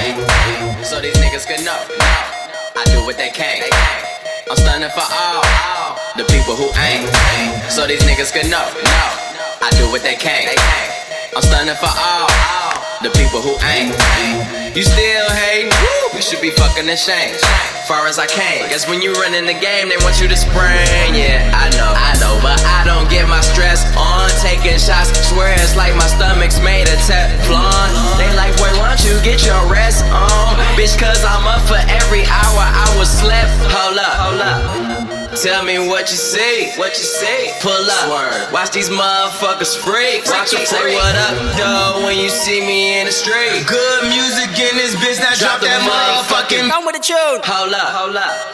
So these niggas can know. I do what they can. I'm stunning for all the people who ain't. So these niggas can know. I do what they can. I'm stunning for all the people who ain't. You still hating? You should be fucking ashamed. Far as I came, guess when you run in the game, they want you to spring. Yeah, I know, but I don't get my stress on taking shots. Swear it's like my stomach's made of Teflon. They like, boy, why don't you get your rest on? Bitch, cause I'm up for every hour I was slept. Hold up. Tell me what you see, pull up, swerve. Watch these motherfuckers freak. Watch them say what up, though, when you see me in the street. Good music in this bitch, now drop that motherfucking. Come with the tune. Hold up.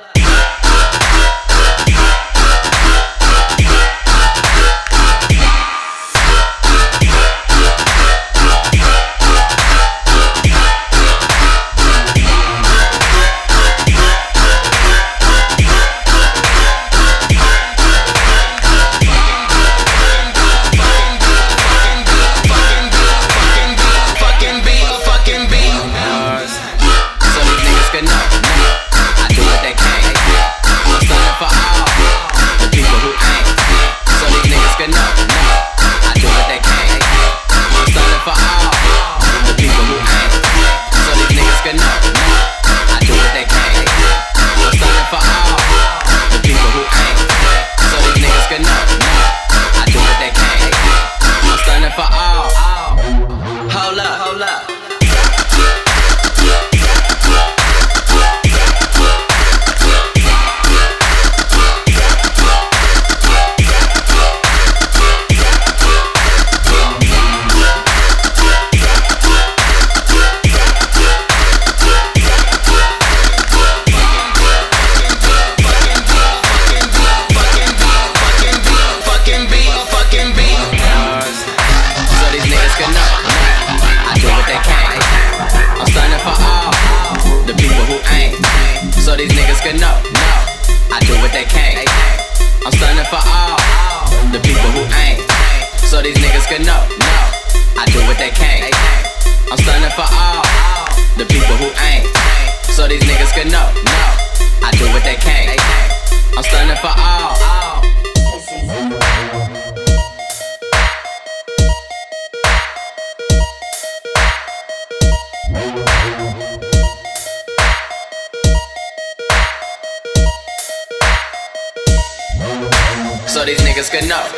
So these niggas can know.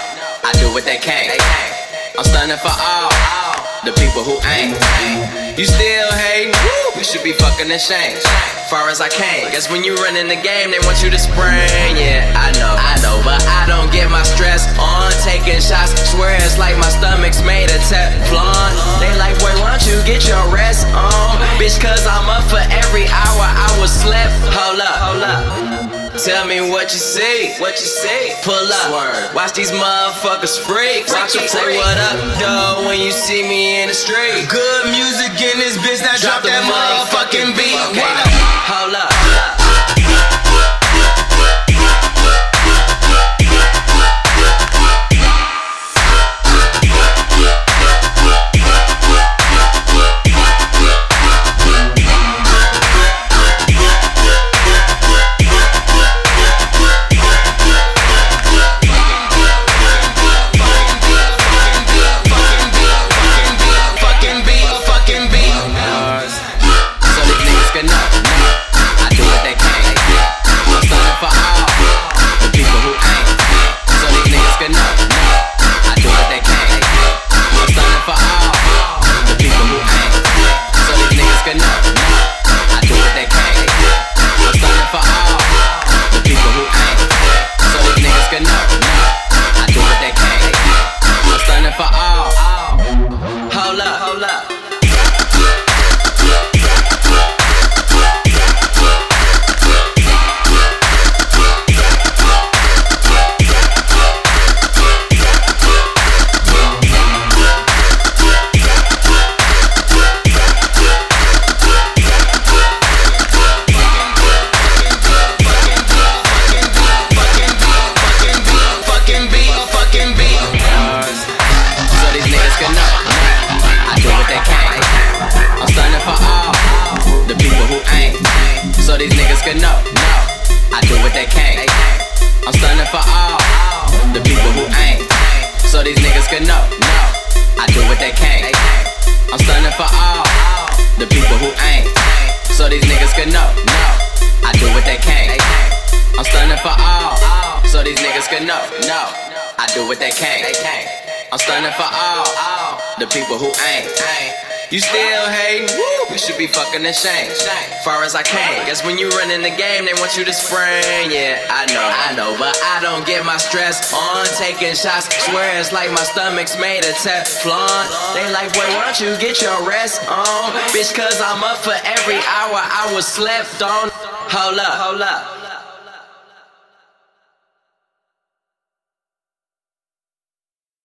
I do what they can. I'm stunning for all the people who ain't. You still hating? You should be fucking ashamed. Far as I came, guess when you run in the game, they want you to spring. Yeah, I know, but I don't get my stress on taking shots. Swear it's like my stomach's made of Teflon. They like, boy, why don't you get your rest on? Bitch, cause I'm up for every hour I was slept. Hold up. Tell me what you see, pull up, swerve. Watch these motherfuckers freak. Watch them say what up, though, when you see me in the street. Good music in this bitch, now drop that motherfucking beat. Okay, hold up. I do all the people who ain't. So these niggas can know, I do what they can't. I'm stunning for all the people who ain't. So these niggas can know, I do what they can't. I'm stunning for all, so these niggas can know, I do what they can't. I'm stunning for all the people who ain't. You still hate? You should be fucking ashamed. Far as I can, guess when you run in the game, they want you to spring. Yeah, I know, but I don't get my stress on taking shots. Swear it's like my stomach's made of Teflon. They like, boy, why don't you get your rest on? Bitch, cause I'm up for every hour I was slept on. Hold up.